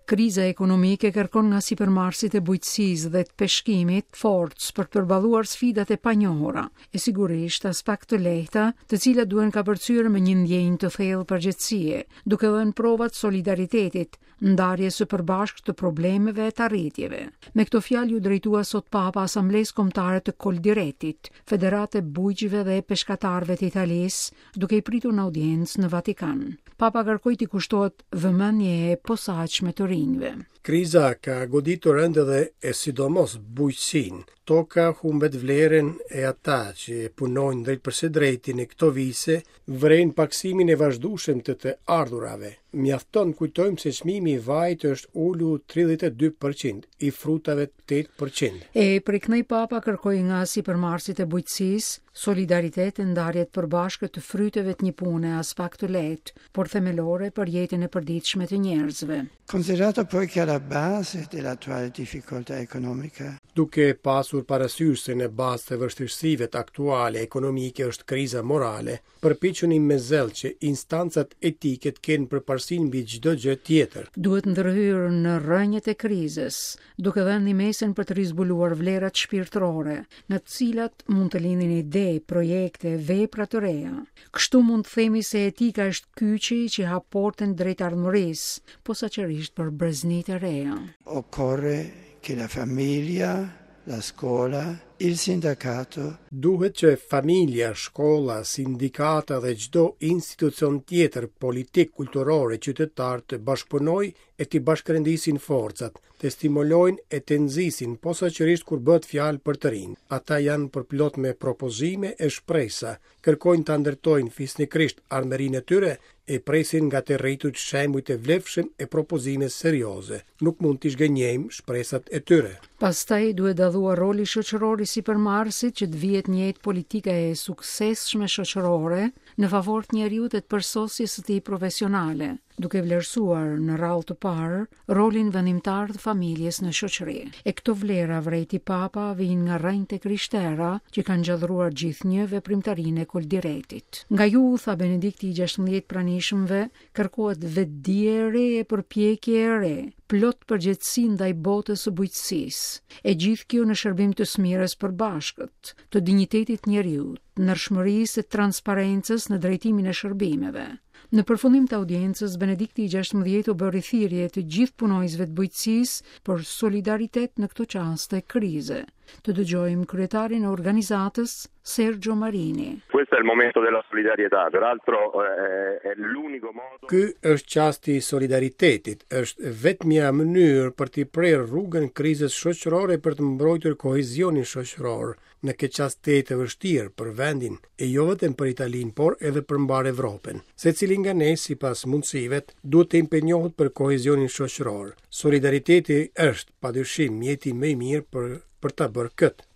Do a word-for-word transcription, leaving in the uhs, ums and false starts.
Kriza ekonomike kërkon nga sipërmarrësit e bujqësisë dhe të peshkimit forcë për të përballuar sfidat e panjohura, e sigurisht aspekt të lehta, të cilat duhen kapërcyer me një ndjenjë të thellë përgjegjësie, duke dhënë provat solidaritetit, ndarje së përbashkët të problemeve e të arritjeve. Me këto fjalë ju drejtua sot Papa Asamblesë Kombëtare të Koldiretit, Federate Bujqëve dhe Peshkatarëve të Italisë, duke i pritur në audiencë në Vatikan. Papa kërkoi t'i kushtohet vëmendje e posaçme të rinjve. Kriza ka goditur ende dhe e sidomos bujqësinë. Toka humbet vlerën e ata që punojnë drejt përse drejti në këto vise, vrejnë paksimin e vazhdueshëm të të ardhurave. Mjafton kujtojmë se çmimi i vajit është ulur tridhjetë e dy përqind, i frutave tetë përqind. E priknej Papa kërkoi nga sipërmarrësit e bujqësisë solidaritet e ndarje të përbashkët të fryteve të një pune aspekt të lehtë, por themelore për jetën e përditshme të njerëzve. Considerato poi che alla base dell'attuale difficoltà economica, duke pasur parasysh se në bazë të vështirësive të aktuale ekonomike është kriza morale, përpiquni me zell që instancat etike të kenë përparësinë mbi çdo gjë tjetër. Duhet ndërhyrë në rrënjët e krizës, duke dhënë mesin për të rizbuluar vlerat shpirtërore, në të cilat mund të lindin ide, projekte, vepra të reja. Kështu mund të themi se etika është kyçi që hap portën drejt ardhmërisë, posaçërisht për breznitë e reja. Occorre che la famiglia, la scuola, il sindacato. Duhet që familja, shkolla, sindikata dhe çdo institucion tjetër politik, kulturore, qytetar të bashkëpunojë e të bashkërendisin forcat, të stimulojnë e të nxisin posaçërisht kur bëhet fjalë për të rinj. Ata janë përplot me propozime e shpresa, kërkojnë ta ndërtojnë fisnikrisht ardhmërinë e tyre e presin nga të rritur shembujt e vlefshëm e propozime serioze. Nuk mund t'i zgënjejmë shpresat e tyre. Pastaj duhet dalluar roli shoqëror i sipërmarrësit që të vihet një jetë politike e suksesshme shoqërore në favor të njeriut e të përsosjes së tij profesionale, duke vlerësuar në radhë të parë rolin vendimtar të familjes në shoqëri. E këto vlera vrejti Papa vijnë nga rrënjët e krishtera që kanë gjallëruar gjithnjë veprimtarinë e Koldiretit. Nga ju, tha Benedikti i gjashtëmbëdhjetë pranishmëve, kërkohet vetdije e re e përpjekje e re, plot përgjegjësi ndaj botës së bujqësisë. E gjithë kjo në shërbim të smirës përbashkët, të dinjitetit njeriut, ndershmërisë e transparencës në drejtimin e shërbimeve. Në përfundim të audiencës, Benedikti i gjashtëmbëdhjetë u bë rithirje të gjithë punojësve të bujqësisë për solidaritet në këto çaste krize. Të dëgjojmë kryetarin e organizatës, Sergio Marini. Questo è il momento della solidarietà, peraltro è l'unico modo. Ky është çasti i solidaritetit, është vetmja mënyrë për të prerë rrugën krizës shoqërore për të mbrojtur kohezionin shoqëror në këtë çast të vështirë për vendin e jo vetëm për Italinë, por edhe për mbar Evropën. Secili nga ne, sipas mundësive, duhet të impenjohet për kohezionin shoqëror. Solidariteti është padyshim mjeti më i mirë për për ta bërë këtë.